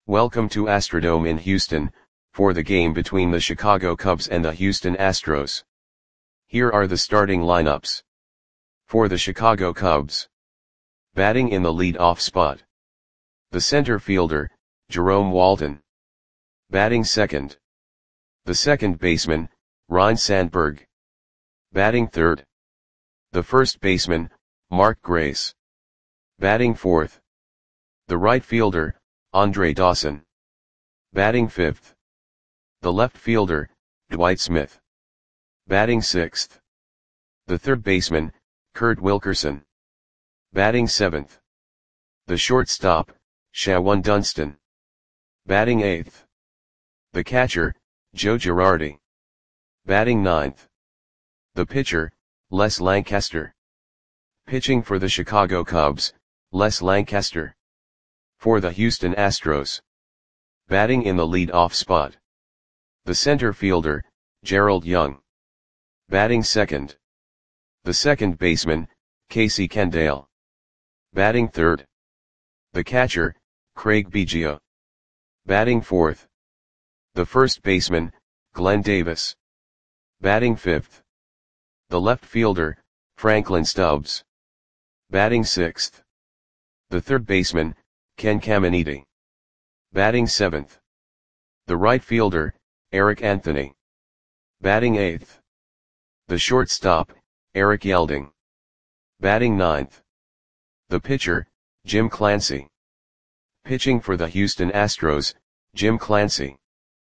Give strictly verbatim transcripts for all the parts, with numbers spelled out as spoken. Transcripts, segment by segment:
Welcome to Astrodome in Houston, for the game between the Chicago Cubs and the Houston Astros. Here are the starting lineups. For the Chicago Cubs. Batting in the lead-off spot. The center fielder, Jerome Walton. Batting second. The second baseman, Ryne Sandberg. Batting third. The first baseman, Mark Grace. Batting fourth. The right fielder, Andre Dawson. Batting fifth. The left fielder, Dwight Smith. Batting sixth. The third baseman, Kurt Wilkerson. Batting seventh. The shortstop, Shawon Dunston. Batting eighth. The catcher, Joe Girardi. Batting ninth. The pitcher, Les Lancaster. Pitching for the Chicago Cubs, Les Lancaster. For the Houston Astros. Batting in the lead-off spot. The center fielder, Gerald Young. Batting second. The second baseman, Casey Kendall. Batting third. The catcher, Craig Biggio. Batting fourth. The first baseman, Glenn Davis. Batting fifth. The left fielder, Franklin Stubbs. Batting sixth. The third baseman, Ken Caminiti. Batting seventh. The right fielder, Eric Anthony. Batting eighth. The shortstop, Eric Yelding. Batting ninth. The pitcher, Jim Clancy. Pitching for the Houston Astros, Jim Clancy.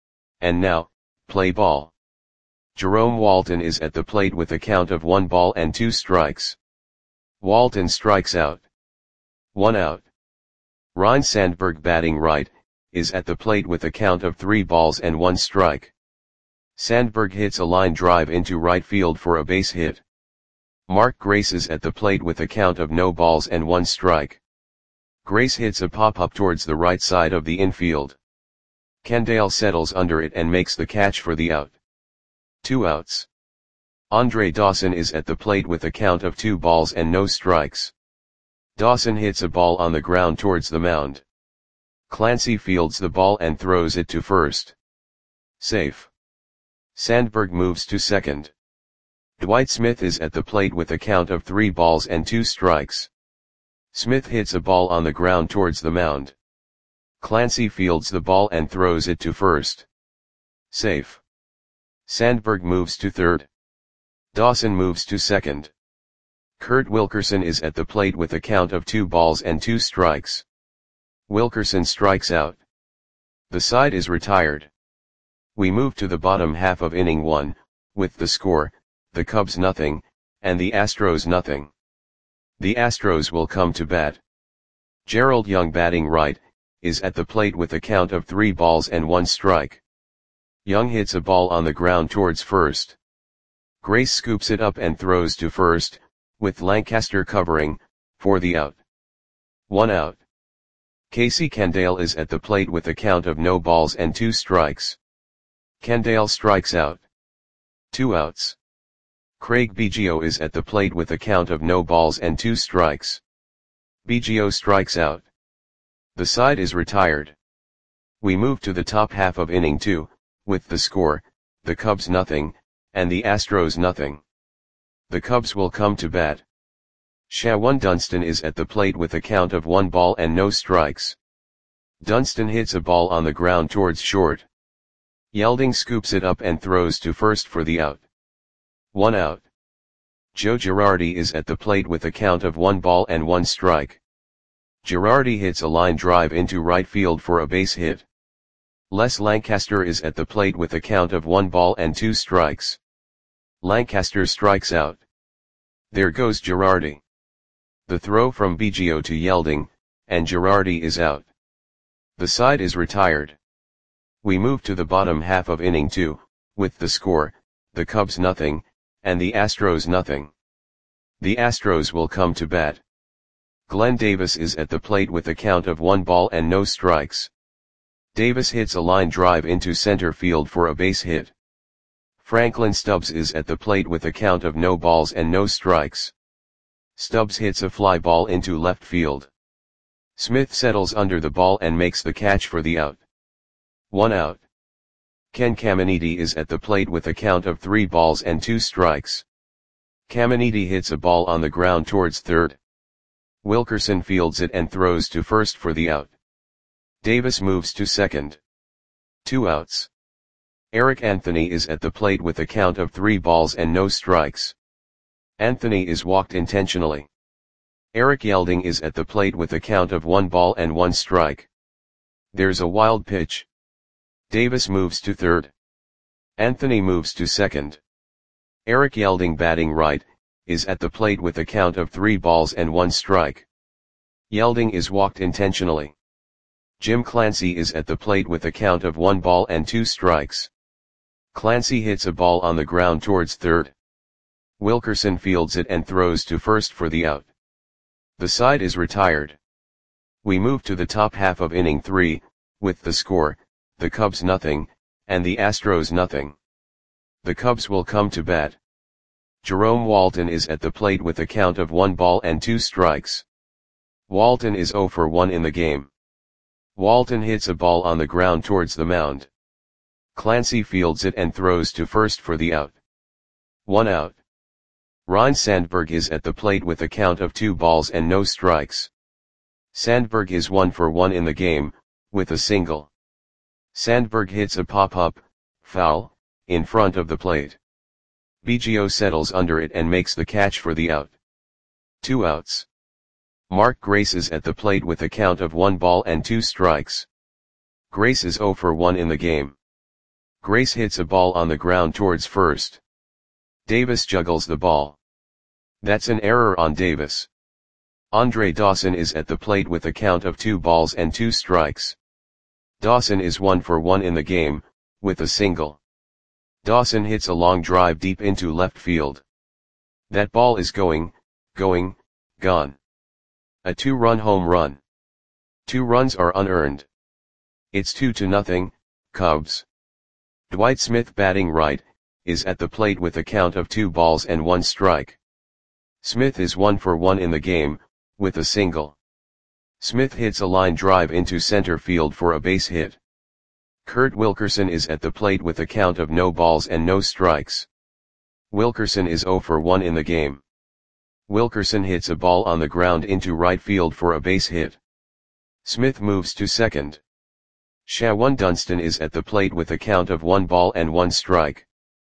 And now, play ball. Jerome Walton is at the plate with a count of one ball and two strikes. Walton strikes out. One out. Ryne Sandberg, batting right, is at the plate with a count of three balls and one strike. Sandberg hits a line drive into right field for a base hit. Mark Grace is at the plate with a count of no balls and one strike. Grace hits a pop-up towards the right side of the infield. Kendall settles under it and makes the catch for the out. Two outs. Andre Dawson is at the plate with a count of two balls and no strikes. Dawson hits a ball on the ground towards the mound. Clancy fields the ball and throws it to first. Safe. Sandberg moves to second. Dwight Smith is at the plate with a count of three balls and two strikes. Smith hits a ball on the ground towards the mound. Clancy fields the ball and throws it to first. Safe. Sandberg moves to third. Dawson moves to second. Kurt Wilkerson is at the plate with a count of two balls and two strikes. Wilkerson strikes out. The side is retired. We move to the bottom half of inning one, with the score, the Cubs nothing, and the Astros nothing. The Astros will come to bat. Gerald Young, batting right, is at the plate with a count of three balls and one strike. Young hits a ball on the ground towards first. Grace scoops it up and throws to first, with Lancaster covering, for the out. One out. Casey Kendall is at the plate with a count of no balls and two strikes. Kendall strikes out. Two outs. Craig Biggio is at the plate with a count of no balls and two strikes. Biggio strikes out. The side is retired. We move to the top half of inning two, with the score, the Cubs nothing, and the Astros nothing. The Cubs will come to bat. Shawon Dunston is at the plate with a count of one ball and no strikes. Dunston hits a ball on the ground towards short. Yelding scoops it up and throws to first for the out. One out. Joe Girardi is at the plate with a count of one ball and one strike. Girardi hits a line drive into right field for a base hit. Les Lancaster is at the plate with a count of one ball and two strikes. Lancaster strikes out. There goes Girardi. The throw from Biggio to Yelding, and Girardi is out. The side is retired. We move to the bottom half of inning two, with the score, the Cubs nothing, and the Astros nothing. The Astros will come to bat. Glenn Davis is at the plate with a count of one ball and no strikes. Davis hits a line drive into center field for a base hit. Franklin Stubbs is at the plate with a count of no balls and no strikes. Stubbs hits a fly ball into left field. Smith settles under the ball and makes the catch for the out. One out. Ken Caminiti is at the plate with a count of three balls and two strikes. Caminiti hits a ball on the ground towards third. Wilkerson fields it and throws to first for the out. Davis moves to second. Two outs. Eric Anthony is at the plate with a count of three balls and no strikes. Anthony is walked intentionally. Eric Yelding is at the plate with a count of one ball and one strike. There's a wild pitch. Davis moves to third. Anthony moves to second. Eric Yelding, batting right, is at the plate with a count of three balls and one strike. Yelding is walked intentionally. Jim Clancy is at the plate with a count of one ball and two strikes. Clancy hits a ball on the ground towards third. Wilkerson fields it and throws to first for the out. The side is retired. We move to the top half of inning three, with the score, the Cubs nothing, and the Astros nothing. The Cubs will come to bat. Jerome Walton is at the plate with a count of one ball and two strikes. Walton is oh for one in the game. Walton hits a ball on the ground towards the mound. Clancy fields it and throws to first for the out. One out. Ryne Sandberg is at the plate with a count of two balls and no strikes. Sandberg is one for one in the game, with a single. Sandberg hits a pop-up, foul, in front of the plate. Biggio settles under it and makes the catch for the out. Two outs. Mark Grace is at the plate with a count of one ball and two strikes. Grace is oh for one in the game. Grace hits a ball on the ground towards first. Davis juggles the ball. That's an error on Davis. Andre Dawson is at the plate with a count of two balls and two strikes. Dawson is one for one in the game, with a single. Dawson hits a long drive deep into left field. That ball is going, going, gone. A two-run home run. Two runs are unearned. It's two to nothing, Cubs. Dwight Smith, batting right, is at the plate with a count of two balls and one strike. Smith is one for one in the game, with a single. Smith hits a line drive into center field for a base hit. Kurt Wilkerson is at the plate with a count of no balls and no strikes. Wilkerson is oh for one in the game. Wilkerson hits a ball on the ground into right field for a base hit. Smith moves to second. Shawan Dunston is at the plate with a count of one ball and one strike.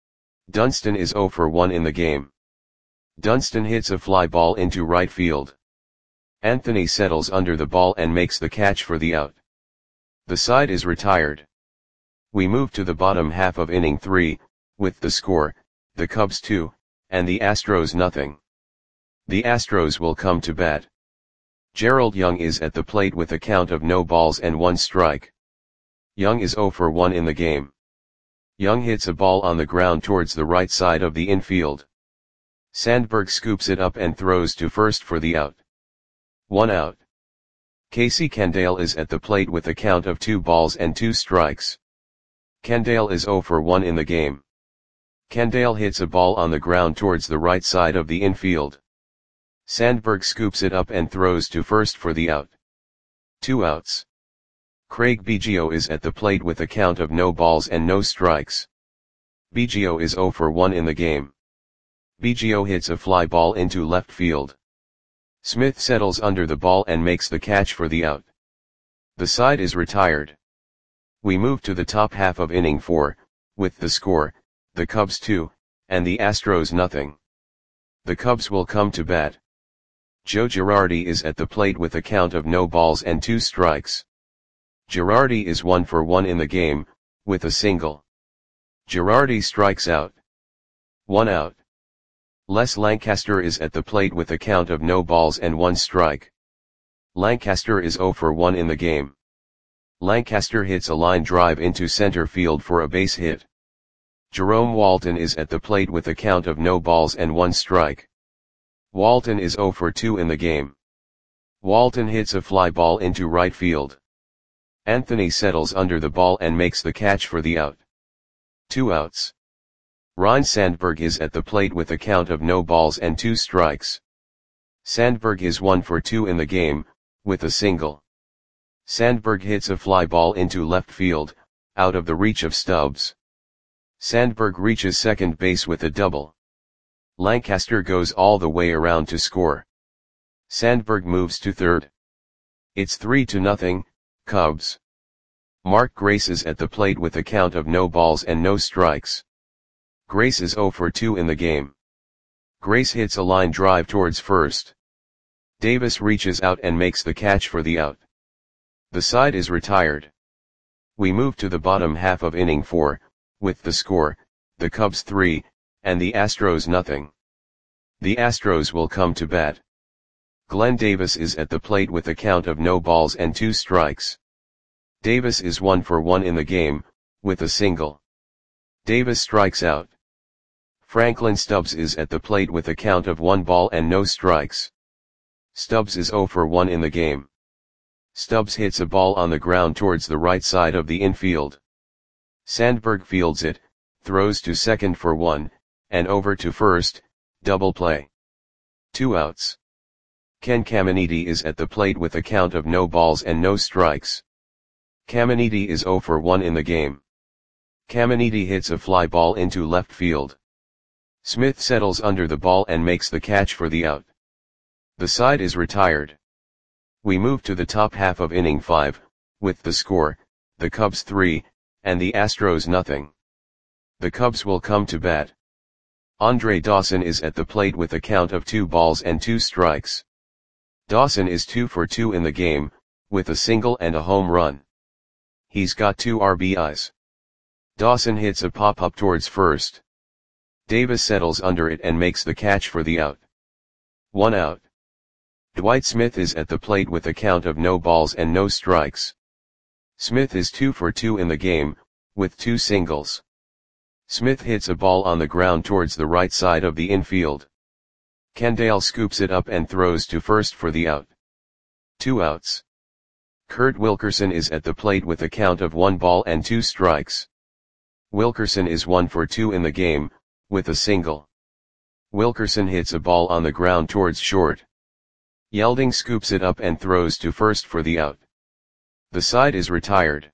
Dunston is oh for one in the game. Dunston hits a fly ball into right field. Anthony settles under the ball and makes the catch for the out. The side is retired. We move to the bottom half of inning three, with the score, the Cubs two, and the Astros nothing. The Astros will come to bat. Gerald Young is at the plate with a count of no balls and one strike. Young is oh for one in the game. Young hits a ball on the ground towards the right side of the infield. Sandberg scoops it up and throws to first for the out. One out. Casey Candale is at the plate with a count of two balls and two strikes. Candale is oh for one in the game. Candale hits a ball on the ground towards the right side of the infield. Sandberg scoops it up and throws to first for the out. Two outs. Craig Biggio is at the plate with a count of no balls and no strikes. Biggio is oh for one in the game. Biggio hits a fly ball into left field. Smith settles under the ball and makes the catch for the out. The side is retired. We move to the top half of inning four, with the score, the Cubs two, and the Astros nothing. The Cubs will come to bat. Joe Girardi is at the plate with a count of no balls and two strikes. Girardi is one for one in the game, with a single. Girardi strikes out. One out. Les Lancaster is at the plate with a count of no balls and one strike. Lancaster is oh for one in the game. Lancaster hits a line drive into center field for a base hit. Jerome Walton is at the plate with a count of no balls and one strike. Walton is oh for two in the game. Walton hits a fly ball into right field. Anthony settles under the ball and makes the catch for the out. Two outs. Ryne Sandberg is at the plate with a count of no balls and two strikes. Sandberg is one for two in the game, with a single. Sandberg hits a fly ball into left field, out of the reach of Stubbs. Sandberg reaches second base with a double. Lancaster goes all the way around to score. Sandberg moves to third. It's three to nothing, Cubs. Mark Grace is at the plate with a count of no balls and no strikes. Grace is oh for two in the game. Grace hits a line drive towards first. Davis reaches out and makes the catch for the out. The side is retired. We move to the bottom half of inning four, with the score, the Cubs three, and the Astros nothing. The Astros will come to bat. Glenn Davis is at the plate with a count of no balls and two strikes. Davis is one for one in the game, with a single. Davis strikes out. Franklin Stubbs is at the plate with a count of one ball and no strikes. Stubbs is oh for one in the game. Stubbs hits a ball on the ground towards the right side of the infield. Sandberg fields it, throws to second for one, and over to first, double play. Two outs. Ken Caminiti is at the plate with a count of no balls and no strikes. Caminiti is oh for one in the game. Caminiti hits a fly ball into left field. Smith settles under the ball and makes the catch for the out. The side is retired. We move to the top half of inning five, with the score, the Cubs three, and the Astros nothing. The Cubs will come to bat. Andre Dawson is at the plate with a count of two balls and two strikes. Dawson is two for two in the game, with a single and a home run. He's got two R B Is. Dawson hits a pop-up towards first. Davis settles under it and makes the catch for the out. One out. Dwight Smith is at the plate with a count of no balls and no strikes. Smith is two for two in the game, with two singles. Smith hits a ball on the ground towards the right side of the infield. Kendall scoops it up and throws to first for the out. Two outs. Kurt Wilkerson is at the plate with a count of one ball and two strikes. Wilkerson is one for two in the game, with a single. Wilkerson hits a ball on the ground towards short. Yelding scoops it up and throws to first for the out. The side is retired.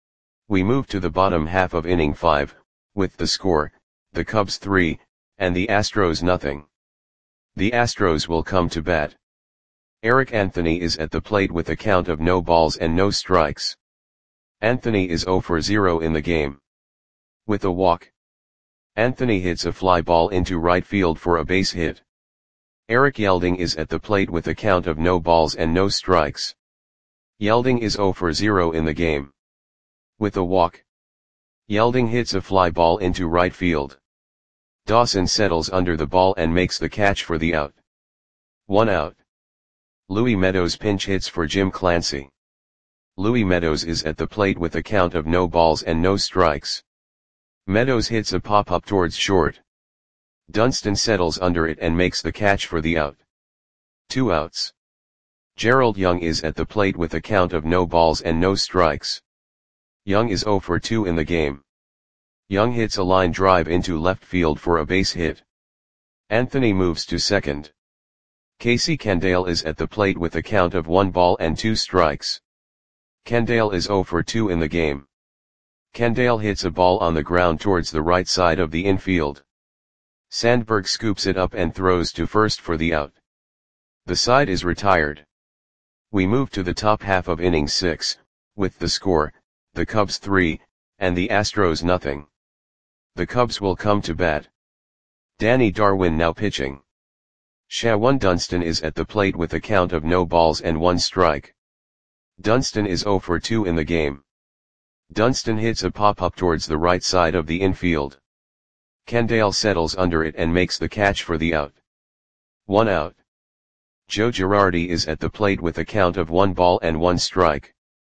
We move to the bottom half of inning five, with the score, the Cubs three, and the Astros nothing. The Astros will come to bat. Eric Anthony is at the plate with a count of no balls and no strikes. Anthony is oh for zero in the game. With a walk. Anthony hits a fly ball into right field for a base hit. Eric Yelding is at the plate with a count of no balls and no strikes. Yelding is oh for zero in the game. With a walk. Yelding hits a fly ball into right field. Dawson settles under the ball and makes the catch for the out. One out. Louis Meadows pinch hits for Jim Clancy. Louis Meadows is at the plate with a count of no balls and no strikes. Meadows hits a pop-up towards short. Dunston settles under it and makes the catch for the out. Two outs. Gerald Young is at the plate with a count of no balls and no strikes. Young is oh for two in the game. Young hits a line drive into left field for a base hit. Anthony moves to second. Casey Kendall is at the plate with a count of one ball and two strikes. Kendall is oh for two in the game. Kendall hits a ball on the ground towards the right side of the infield. Sandberg scoops it up and throws to first for the out. The side is retired. We move to the top half of inning six, with the score, the Cubs three, and the Astros nothing. The Cubs will come to bat. Danny Darwin now pitching. Shawan Dunston is at the plate with a count of no balls and one strike. Dunston is oh for two in the game. Dunston hits a pop-up towards the right side of the infield. Kendall settles under it and makes the catch for the out. One out. Joe Girardi is at the plate with a count of one ball and one strike.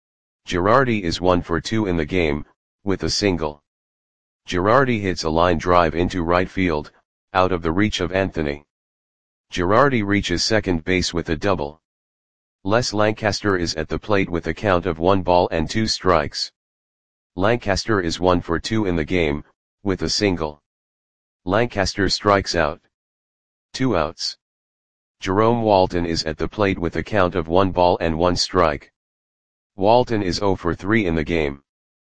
Girardi is one for two in the game, with a single. Girardi hits a line drive into right field, out of the reach of Anthony. Girardi reaches second base with a double. Les Lancaster is at the plate with a count of one ball and two strikes. Lancaster is one for two in the game, with a single. Lancaster strikes out. Two outs. Jerome Walton is at the plate with a count of one ball and one strike. Walton is zero for three in the game.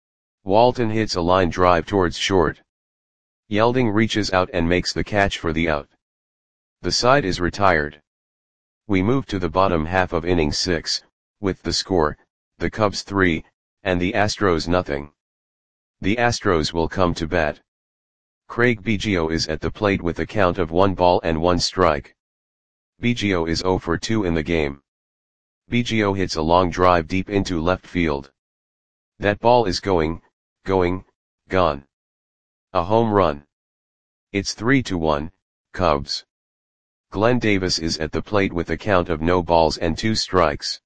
Walton hits a line drive towards short. Yelding reaches out and makes the catch for the out. The side is retired. We move to the bottom half of inning six, with the score, the Cubs three, and the Astros nothing. The Astros will come to bat. Craig Biggio is at the plate with a count of one ball and one strike. Biggio is zero for two in the game. Biggio hits a long drive deep into left field. That ball is going, going, gone. A home run. It's three to one, Cubs. Glenn Davis is at the plate with a count of no balls and two strikes.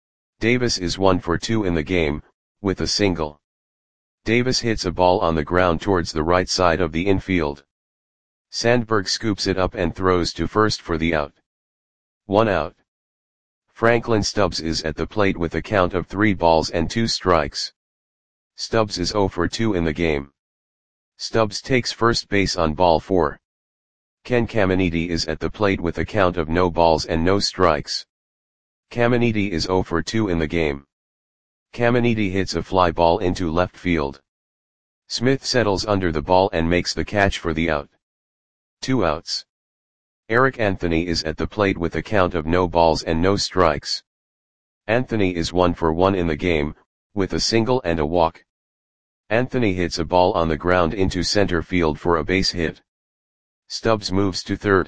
Davis is one for two in the game, with a single. Davis hits a ball on the ground towards the right side of the infield. Sandberg scoops it up and throws to first for the out. One out. Franklin Stubbs is at the plate with a count of three balls and two strikes. Stubbs is zero for two in the game. Stubbs takes first base on ball four. Ken Caminiti is at the plate with a count of no balls and no strikes. Caminiti is zero for two in the game. Caminiti hits a fly ball into left field. Smith settles under the ball and makes the catch for the out. Two outs. Eric Anthony is at the plate with a count of no balls and no strikes. Anthony is one for one in the game, with a single and a walk. Anthony hits a ball on the ground into center field for a base hit. Stubbs moves to third.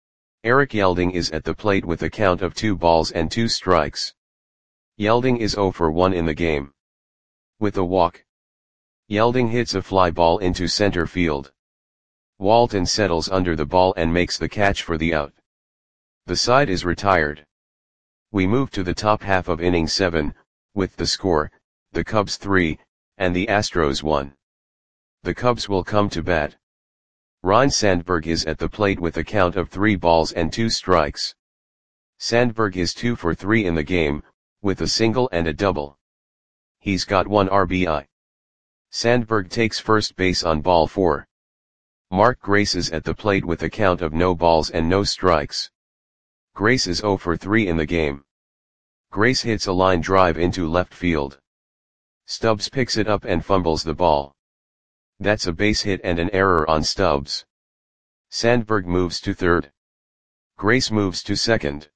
Eric Yelding is at the plate with a count of two balls and two strikes. Yelding is zero for one in the game. With a walk. Yelding hits a fly ball into center field. Walton settles under the ball and makes the catch for the out. The side is retired. We move to the top half of inning seven, with the score, the Cubs three, and the Astros one. The Cubs will come to bat. Ryne Sandberg is at the plate with a count of three balls and two strikes. Sandberg is two for three in the game, with a single and a double. He's got one R B I. Sandberg takes first base on ball four. Mark Grace is at the plate with a count of no balls and no strikes. Grace is zero for three in the game. Grace hits a line drive into left field. Stubbs picks it up and fumbles the ball. That's a base hit and an error on Stubbs. Sandberg moves to third. Grace moves to second.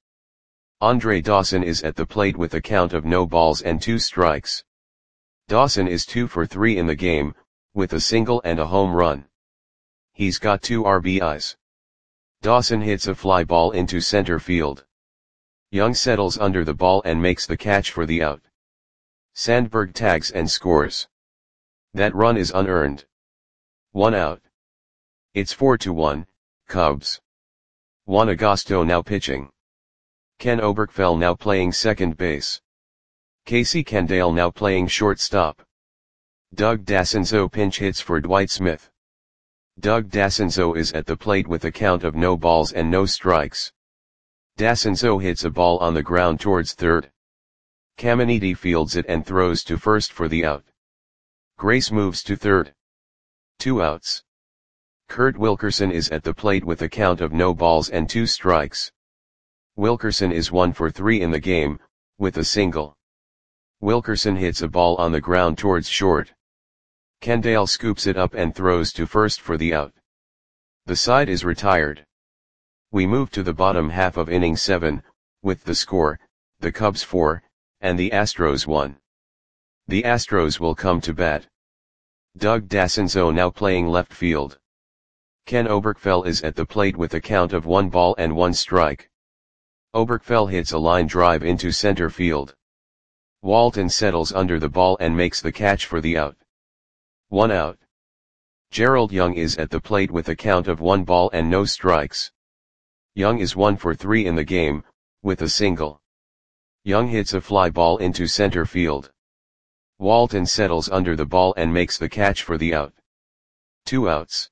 Andre Dawson is at the plate with a count of no balls and two strikes. Dawson is two for three in the game, with a single and a home run. He's got two R B Is. Dawson hits a fly ball into center field. Young settles under the ball and makes the catch for the out. Sandberg tags and scores. That run is unearned. One out. It's four to one, Cubs. Juan Agosto now pitching. Ken Oberkfell now playing second base. Casey Candale now playing shortstop. Doug Dassenzo pinch hits for Dwight Smith. Doug Dassenzo is at the plate with a count of no balls and no strikes. Dassenzo hits a ball on the ground towards third. Caminiti fields it and throws to first for the out. Grace moves to third. Two outs. Kurt Wilkerson is at the plate with a count of no balls and two strikes. Wilkerson is one for three in the game, with a single. Wilkerson hits a ball on the ground towards short. Candale scoops it up and throws to first for the out. The side is retired. We move to the bottom half of inning seven, with the score, the Cubs four, and the Astros one. The Astros will come to bat. Doug Dassenzo now playing left field. Ken Oberkfell is at the plate with a count of one ball and one strike. Oberkfell hits a line drive into center field. Walton settles under the ball and makes the catch for the out. One out. Gerald Young is at the plate with a count of one ball and no strikes. Young is one for three in the game, with a single. Young hits a fly ball into center field. Walton settles under the ball and makes the catch for the out. Two outs.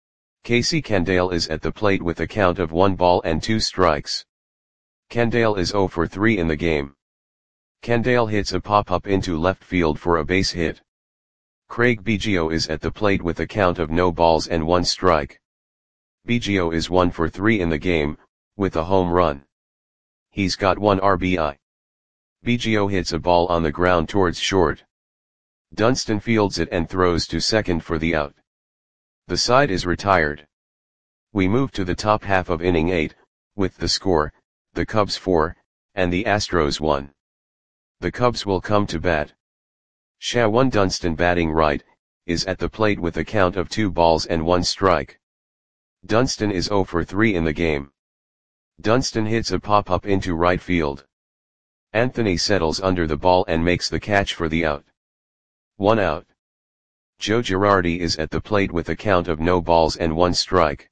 Casey Candale is at the plate with a count of one ball and two strikes. Candale is zero for three in the game. Candale hits a pop-up into left field for a base hit. Craig Biggio is at the plate with a count of no balls and one strike. Biggio is one for three in the game, with a home run. He's got one R B I. Biggio hits a ball on the ground towards short. Dunston fields it and throws to second for the out. The side is retired. We move to the top half of inning eight, with the score, the Cubs four, and the Astros one. The Cubs will come to bat. Shawn Dunston, batting right, is at the plate with a count of two balls and one strike. Dunston is oh for three in the game. Dunston hits a pop-up into right field. Anthony settles under the ball and makes the catch for the out. One out. Joe Girardi is at the plate with a count of no balls and one strike.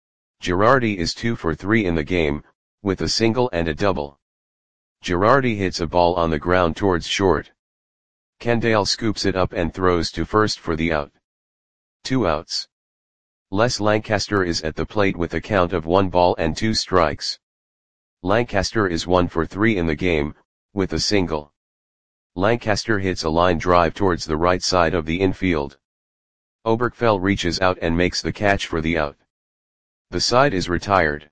Girardi is two for three in the game, with a single and a double. Girardi hits a ball on the ground towards short. Kendall scoops it up and throws to first for the out. Two outs. Les Lancaster is at the plate with a count of one ball and two strikes. Lancaster is one for three in the game, with a single. Lancaster hits a line drive towards the right side of the infield. Oberkfell reaches out and makes the catch for the out. The side is retired.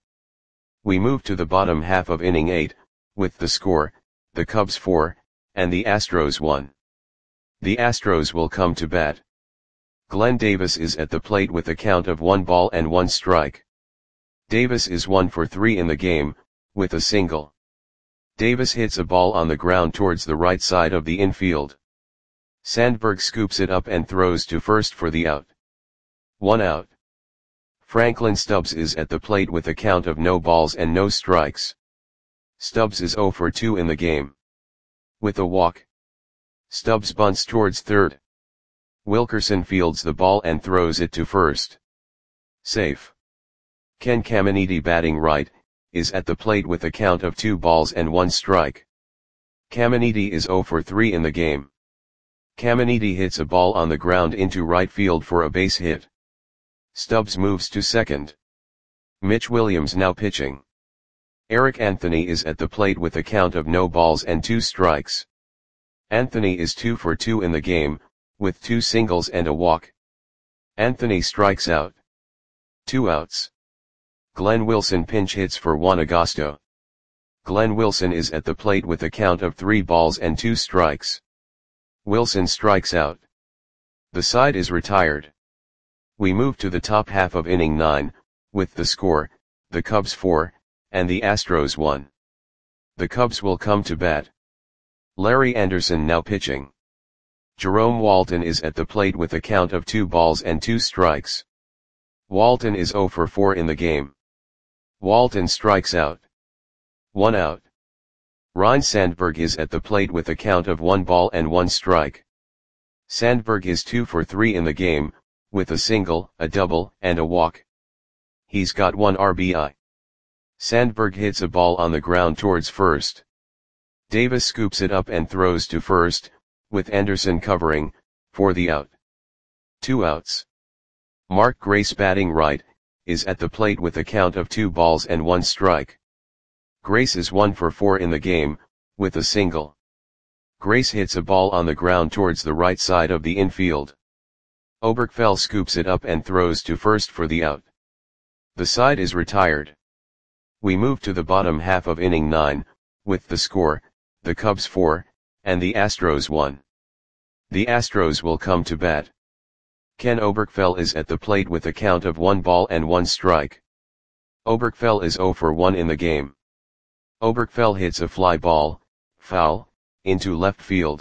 We move to the bottom half of inning eight, with the score, the Cubs four, and the Astros one. The Astros will come to bat. Glenn Davis is at the plate with a count of one ball and one strike. Davis is one for three in the game, with a single. Davis hits a ball on the ground towards the right side of the infield. Sandberg scoops it up and throws to first for the out. One out. Franklin Stubbs is at the plate with a count of no balls and no strikes. Stubbs is oh for two in the game. With a walk. Stubbs bunts towards third. Wilkerson fields the ball and throws it to first. Safe. Ken Caminiti, batting right, is at the plate with a count of two balls and one strike. Caminiti is oh for three in the game. Caminiti hits a ball on the ground into right field for a base hit. Stubbs moves to second. Mitch Williams now pitching. Eric Anthony is at the plate with a count of no balls and two strikes. Anthony is two for two in the game, with two singles and a walk. Anthony strikes out. Two outs. Glenn Wilson pinch hits for Juan Agosto. Glenn Wilson is at the plate with a count of three balls and two strikes. Wilson strikes out. The side is retired. We move to the top half of inning nine, with the score, the Cubs four, and the Astros one. The Cubs will come to bat. Larry Anderson now pitching. Jerome Walton is at the plate with a count of two balls and two strikes. Walton is oh for four in the game. Walton strikes out. One out. Ryne Sandberg is at the plate with a count of one ball and one strike. Sandberg is two for three in the game, with a single, a double, and a walk. He's got one R B I. Sandberg hits a ball on the ground towards first. Davis scoops it up and throws to first, with Anderson covering, for the out. Two outs. Mark Grace, batting right, is at the plate with a count of two balls and one strike. Grace is one for four in the game, with a single. Grace hits a ball on the ground towards the right side of the infield. Oberkfell scoops it up and throws to first for the out. The side is retired. We move to the bottom half of inning nine, with the score, the Cubs four, and the Astros one. The Astros will come to bat. Ken Oberkfell is at the plate with a count of one ball and one strike. Oberkfell is oh for one in the game. Oberkfell hits a fly ball, foul, into left field.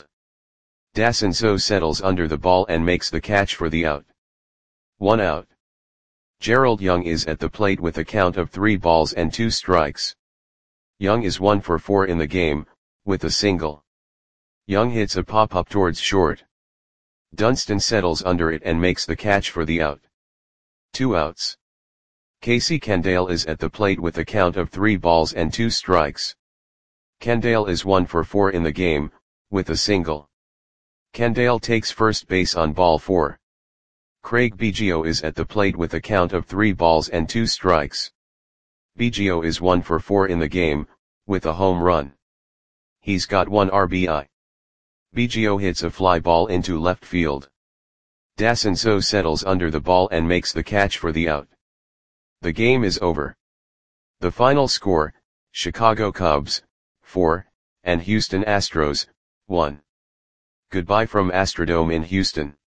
Dasenso settles under the ball and makes the catch for the out. One out. Gerald Young is at the plate with a count of three balls and two strikes. Young is one for four in the game, with a single. Young hits a pop-up towards short. Dunston settles under it and makes the catch for the out. Two outs. Casey Kendall is at the plate with a count of three balls and two strikes. Kendall is one for four in the game, with a single. Kendall takes first base on ball four. Craig Biggio is at the plate with a count of three balls and two strikes. Biggio is one for four in the game, with a home run. He's got one R B I. Biggio hits a fly ball into left field. Dasenso settles under the ball and makes the catch for the out. The game is over. The final score, Chicago Cubs, four, and Houston Astros, one. Goodbye from Astrodome in Houston.